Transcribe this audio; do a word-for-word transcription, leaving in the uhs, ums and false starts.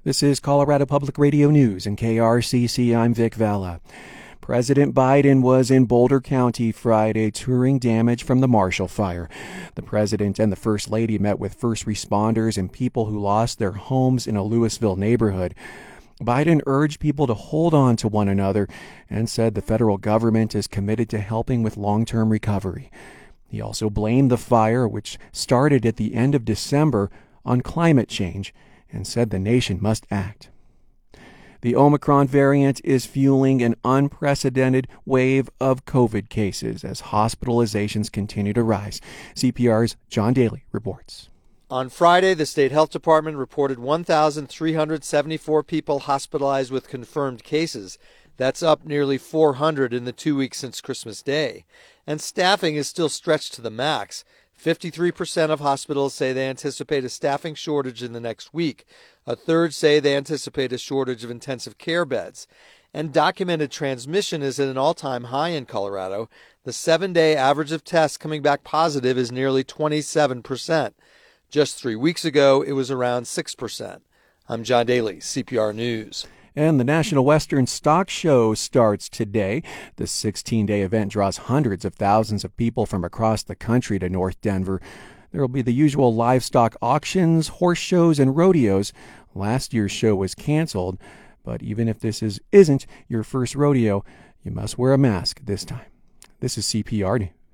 This is Colorado Public Radio News and K R C C. I'm Vic Vela. President Biden was in Boulder County Friday touring damage from the Marshall Fire. The president and the First Lady met with first responders and people who lost their homes in a Louisville neighborhood. Biden urged people to hold on to one another and said the federal government is committed to helping with long-term recovery. He also blamed the fire, which started at the end of December, on climate change and said the nation must act. The Omicron variant is fueling an unprecedented wave of COVID cases as hospitalizations continue to rise. C P R's John Daly reports. On Friday, the state health department reported one thousand three hundred seventy-four people hospitalized with confirmed cases. That's up nearly four hundred in the two weeks since Christmas Day. And staffing is still stretched to the max. fifty-three percent of hospitals say they anticipate a staffing shortage in the next week. A third say they anticipate a shortage of intensive care beds. And documented transmission is at an all-time high in Colorado. The seven-day average of tests coming back positive is nearly twenty-seven percent. Just three weeks ago, it was around six percent. I'm John Daly, C P R News. And the National Western Stock Show starts today. The sixteen-day event draws hundreds of thousands of people from across the country to North Denver. There will be the usual livestock auctions, horse shows, and rodeos. Last year's show was canceled, but even if this is, isn't your first rodeo, you must wear a mask this time. This is C P R News.